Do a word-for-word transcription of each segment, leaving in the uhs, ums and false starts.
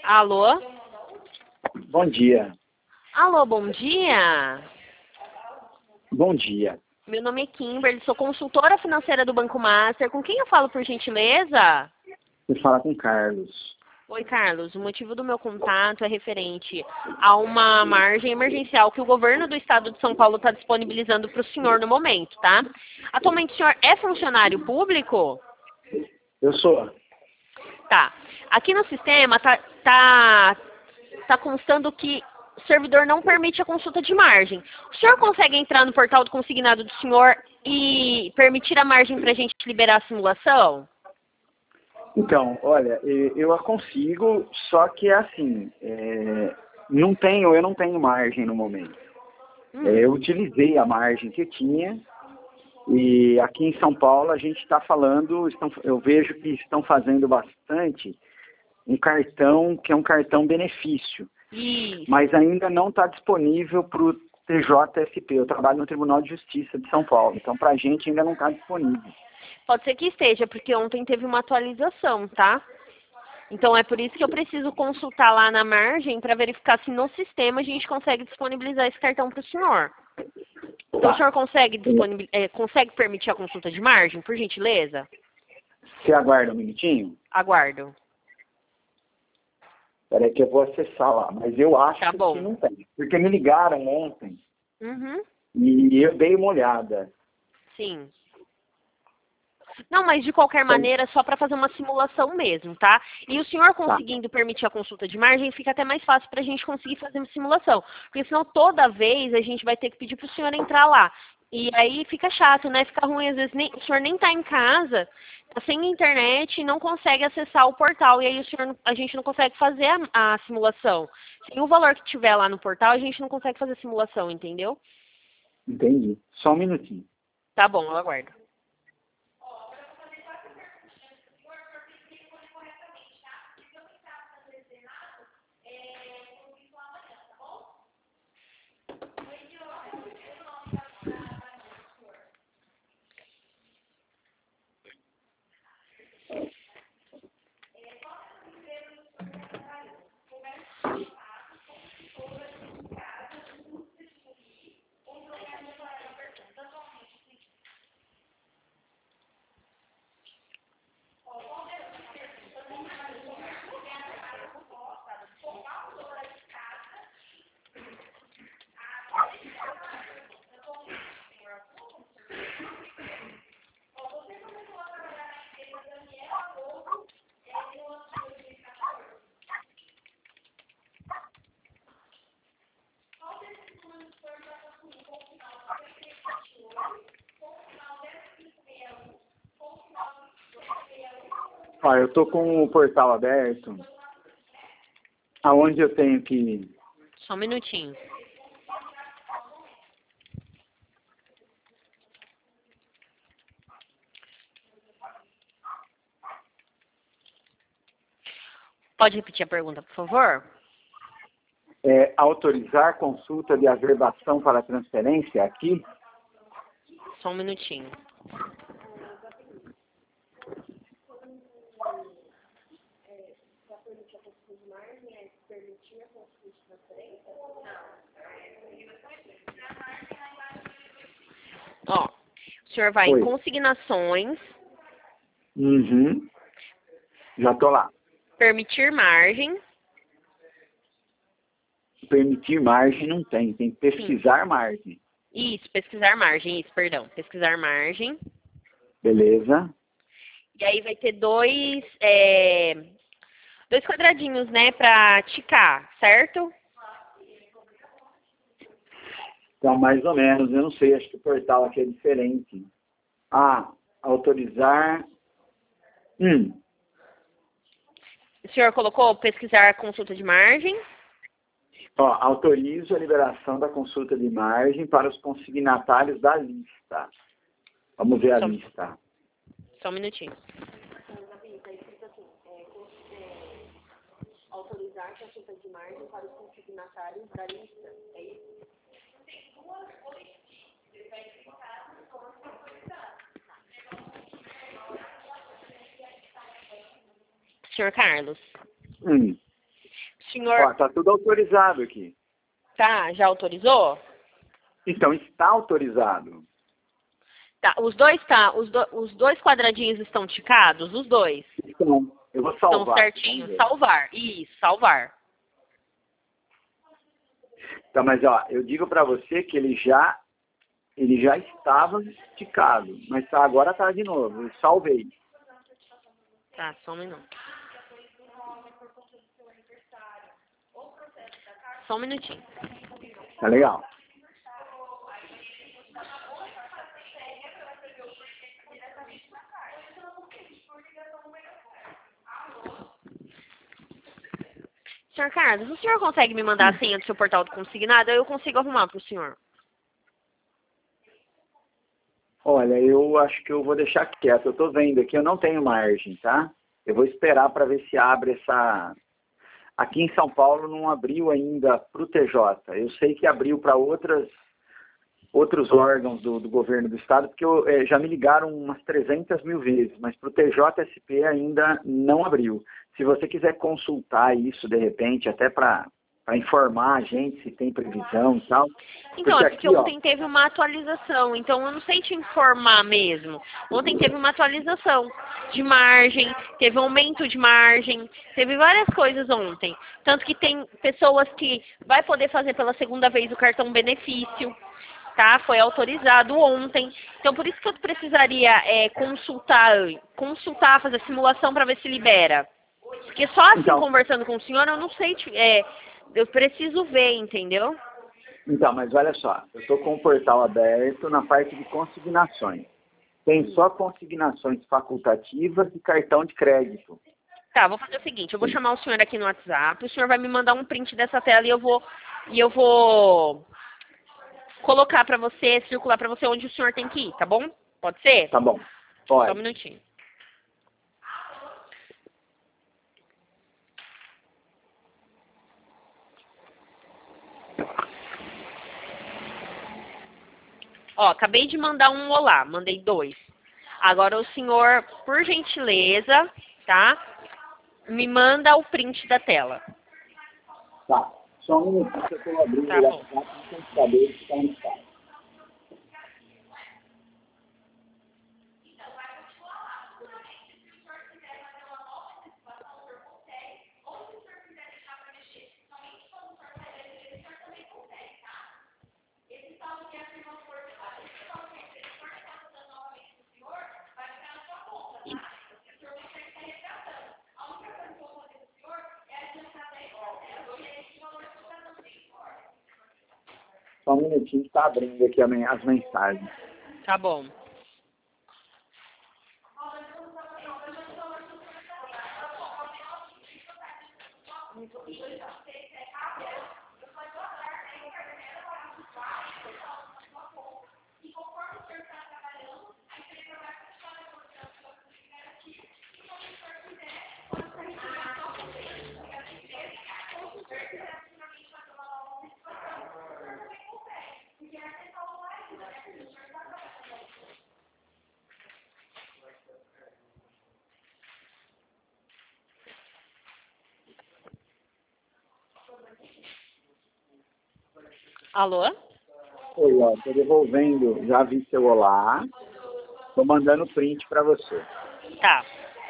Alô? Bom dia. Alô, bom dia. Bom dia. Meu nome é Kimberly, sou consultora financeira do Banco Master. Com quem eu falo, por gentileza? Você fala com o Carlos. Oi, Carlos. O motivo do meu contato é referente a uma margem emergencial que o governo do estado de São Paulo está disponibilizando para o senhor no momento, tá? Atualmente o senhor é funcionário público? Eu sou. Tá. Aqui no sistema tá, tá, tá constando que o servidor não permite a consulta de margem. O senhor consegue entrar no portal do consignado do senhor e permitir a margem para a gente liberar a simulação? Então, olha, e- eu a consigo, só que é assim, é, não tenho, eu não tenho margem no momento. Hum. É, eu utilizei a margem que tinha e aqui em São Paulo a gente está falando, estão, eu vejo que estão fazendo bastante um cartão que é um cartão benefício, Isso. mas ainda não está disponível para o T J S P. Eu trabalho no Tribunal de Justiça de São Paulo, então para a gente ainda não está disponível. Pode ser que esteja, porque ontem teve uma atualização, tá? Então é por isso que eu preciso consultar lá na margem para verificar se no sistema a gente consegue disponibilizar esse cartão para o senhor. Então Tá. o senhor consegue, disponibil... é, consegue permitir a consulta de margem, por gentileza? Você aguarda um minutinho? Aguardo. Peraí que eu vou acessar lá, mas eu acho Tá bom. que não tem. Porque me ligaram ontem Uhum. e eu dei uma olhada. Sim. Não, mas de qualquer Então, maneira, só para fazer uma simulação mesmo, tá? E o senhor conseguindo permitir a consulta de margem, fica até mais fácil para a gente conseguir fazer uma simulação. Porque senão toda vez a gente vai ter que pedir para o senhor entrar lá. E aí fica chato, né? Fica ruim, às vezes nem, o senhor nem tá em casa, tá sem internet e não consegue acessar o portal. E aí o senhor, a gente não consegue fazer a, a simulação. Sem o valor que tiver lá no portal, a gente não consegue fazer a simulação, entendeu? entendi. Só um minutinho. Tá bom, eu aguardo. Ó, eu tô com o portal aberto, aonde eu tenho que... Só um minutinho. Pode repetir a pergunta, por favor? é, autorizar consulta de averbação para transferência aqui. Só um minutinho. Ó, o senhor vai Oi. em consignações, Uhum. Já tô lá. permitir margem. Permitir margem não tem, tem que pesquisar margem. Isso, pesquisar margem, isso, perdão. Pesquisar margem. Beleza? E aí vai ter dois, é, dois quadradinhos, né, pra ticar, certo? Então, mais ou menos, eu não sei, acho que o portal aqui é diferente. Ah, autorizar. Hum, O senhor colocou pesquisar consulta de margem. ó, autorizo a liberação da consulta de margem para os consignatários da lista. Vamos ver a Só, lista. só um minutinho. Autorizar consulta de margem para os consignatários da lista. É isso? Senhor Carlos, Hum, senhor... Ó, tá tudo autorizado aqui. Tá, já autorizou? Então, está autorizado. Tá, os dois tá, os, do, os dois quadradinhos estão ticados? Os dois. Então, eu vou Estão salvar. certinho. Salvar. Isso, salvar. Tá, mas ó, eu digo para você que ele já, ele já estava esticado, mas tá, agora tá de novo. Eu salvei. Tá, só um minuto. Só um minutinho. Tá legal. Senhor Carlos, o senhor consegue me mandar a senha do seu portal do consignado? Eu consigo arrumar para o senhor. Olha, eu acho que eu vou deixar quieto. Eu tô vendo aqui, eu não tenho margem, tá? Eu vou esperar para ver se abre essa... Aqui em São Paulo não abriu ainda para o T J. Eu sei que abriu para outras outros órgãos do, do governo do estado, porque eu, é, já me ligaram umas trezentas mil vezes, mas para o T J S P ainda não abriu. Se você quiser consultar isso, de repente, até para informar a gente se tem previsão e tal. Então, porque é porque aqui, ontem ó, teve uma atualização, então eu não sei te informar mesmo. Ontem teve uma atualização de margem, teve um aumento de margem, teve várias coisas ontem. Tanto que tem pessoas que vai poder fazer pela segunda vez o cartão benefício. Tá? Foi autorizado ontem. Então, por isso que eu precisaria é, consultar, consultar, fazer simulação para ver se libera. Porque só assim, então, conversando com o senhor, eu não sei, é, eu preciso ver, entendeu? então, mas olha só, eu estou com o portal aberto na parte de consignações. Tem só consignações facultativas e cartão de crédito. Tá, vou fazer o seguinte, eu vou chamar o senhor aqui no WhatsApp, o senhor vai me mandar um print dessa tela e eu vou, e eu vou colocar para você, circular para você onde o senhor tem que ir, tá bom? Pode ser? Tá bom, Só um pode. minutinho. Ó, acabei de mandar um olá, mandei dois. Agora o senhor, por gentileza, tá? Me manda o print da tela. Tá, só um minuto que eu estou abrindo Tá o bom. WhatsApp no computador que está no estado. Só um minutinho que está abrindo aqui as mensagens. Tá bom. Alô? Oi, ó, tô devolvendo, já vi seu olá, tô mandando print para você. Tá.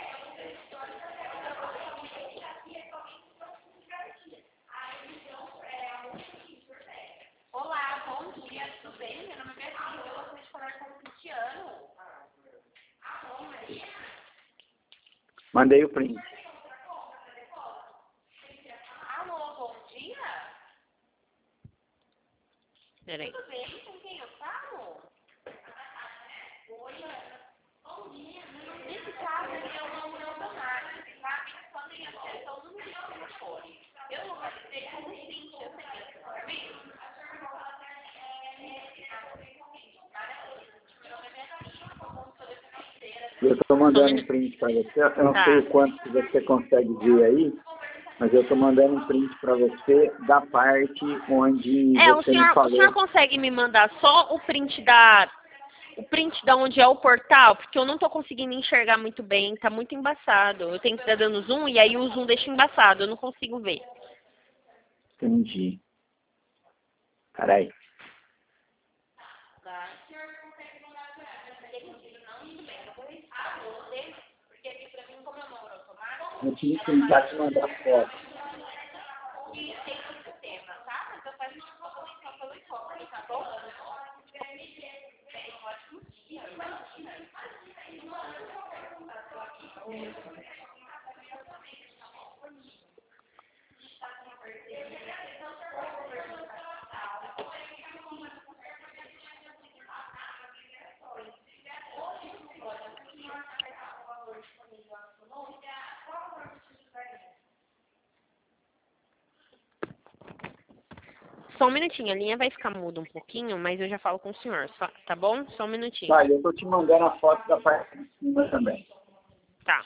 Olá, bom dia, tudo bem? Meu nome é Beatriz, eu gostaria de falar com o Cristiano. Alô, Maria? Mandei o print. Alô, bom dia? Peraí. Tudo bem? Com quem eu falo? Oi, bom dia. Nesse caso, eu não não dou nada, tá? Só tem acesso ao número de telefone. Eu localizei com o seguinte, eu sei que é por mim. Eu estou mandando um print para você, eu não Tá. sei o quanto que você consegue ver aí, mas eu estou mandando um print para você da parte onde É, o você me senhor, o falou. senhor consegue me mandar só o print da o print da onde é o portal, porque eu não tô conseguindo enxergar muito bem, tá muito embaçado. Eu tenho que estar dando zoom e aí o zoom deixa embaçado, eu não consigo ver. Entendi. Peraí. Tá? O senhor consegue mandar para ela? Entendi. Não, tudo bem. Eu vou registrar você, porque aqui para mim, como é uma hora automática, Eu tinha que tentar te mandar foto. e tem no sistema, tá? Mas eu faço uma proposição pelo e-commerce, tá bom? Bem, um ótimo dia. Imagina. Só um minutinho, a linha vai ficar muda um pouquinho, mas eu já falo com o senhor, só- tá bom? Só um minutinho. Vai, eu tô te mandando a foto da parte de cima também. Tá.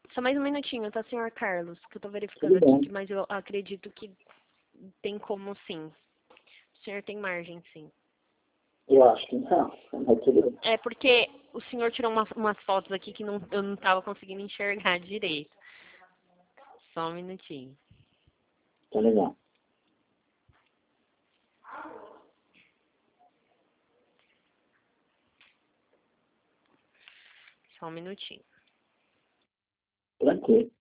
Só mais um minutinho, tá, senhor Carlos? Que eu tô verificando Tudo bem. aqui, mas eu acredito que tem como sim. O senhor tem margem, sim. Eu acho que não. Mas tudo bem. É porque o senhor tirou umas, umas fotos aqui que não, eu não tava conseguindo enxergar direito. Só um minutinho. Tá legal. Só um minutinho. Tranquilo.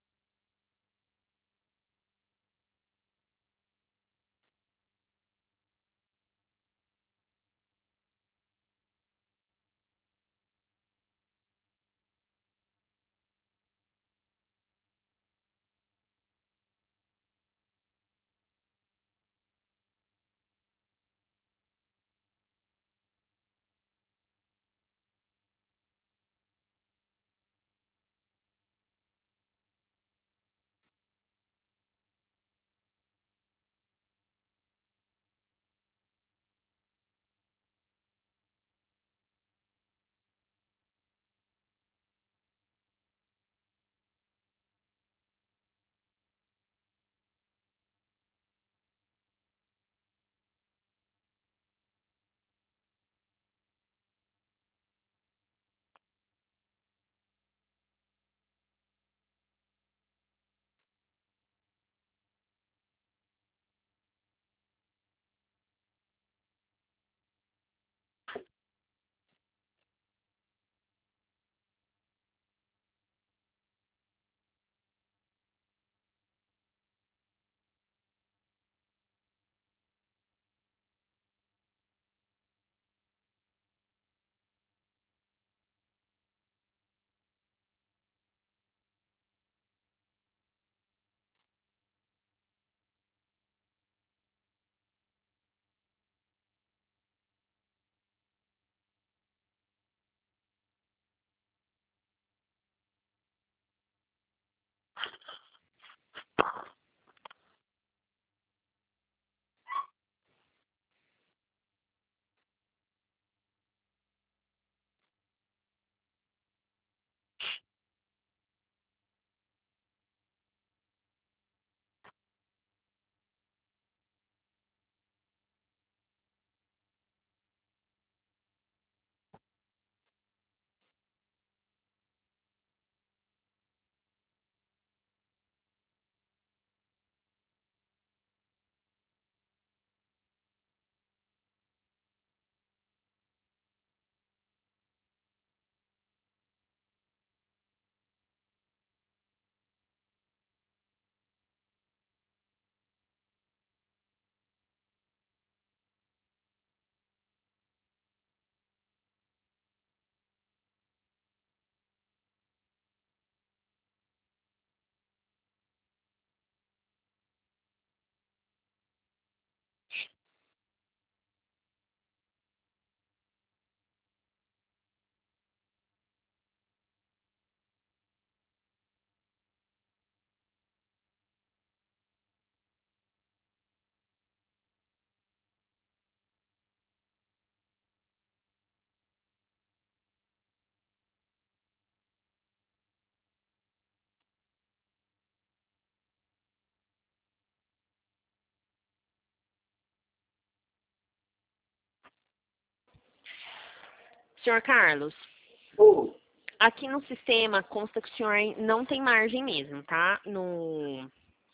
Senhor Carlos, Oh, aqui no sistema consta que o senhor não tem margem mesmo, tá? No,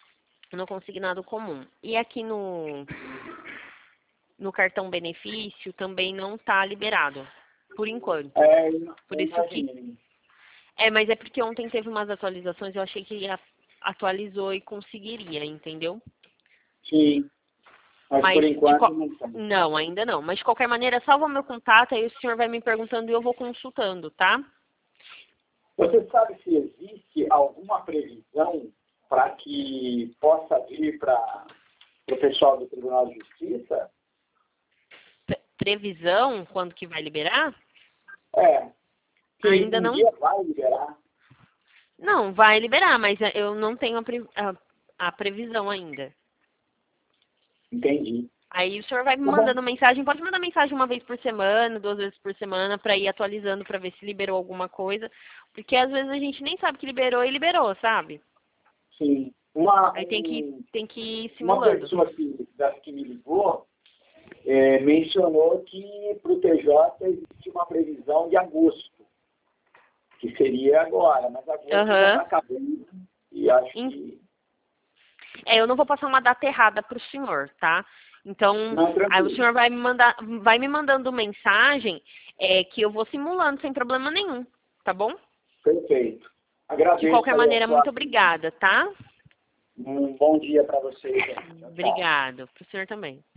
no consignado comum. E aqui no, no cartão benefício também não tá liberado, por enquanto. é, Por eu isso que... imaginei. É, mas é porque ontem teve umas atualizações, eu achei que ia- atualizou e conseguiria, entendeu? Sim. Mas, Mas por de enquanto qual- não tem. não, ainda não. Mas de qualquer maneira, salva meu contato, aí o senhor vai me perguntando e eu vou consultando, tá? Você sabe se existe alguma previsão para que possa vir para o pessoal do Tribunal de Justiça? Pre- Previsão, quando que vai liberar? É, que Ainda um não. dia vai liberar. Não, vai liberar, mas eu não tenho a, pre- a- a previsão ainda. Entendi. Aí o senhor vai me Tá bom. mandando mensagem, pode mandar mensagem uma vez por semana, duas vezes por semana, para ir atualizando para ver se liberou alguma coisa. Porque às vezes a gente nem sabe que liberou e liberou, sabe? Sim. Uma, Aí tem que, um- tem que ir uma simulando. pessoa que, das que me ligou é, mencionou que para o T J existe uma previsão de agosto, que seria agora, mas agosto já Aham. está acabando e acho Em- que... É, eu não vou passar uma data errada para o senhor, tá? Então, Não, aí tranquilo. o senhor vai me mandar, vai me mandando mensagem é, que eu vou simulando sem problema nenhum, tá bom? Perfeito. Agradeço. De qualquer aí a maneira, sua- muito obrigada, tá? Um bom dia para vocês. Tchau, tchau. Obrigado. Para o senhor também.